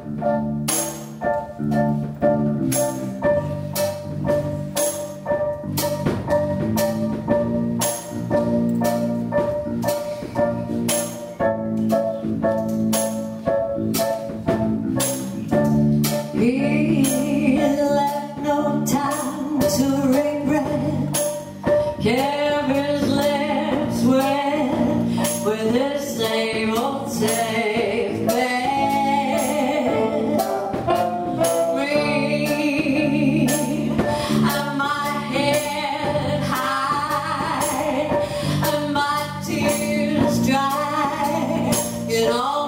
He left no time to regret. Kept his lips wet with his same old safe bet. Me and my head high and my tears dry. You know.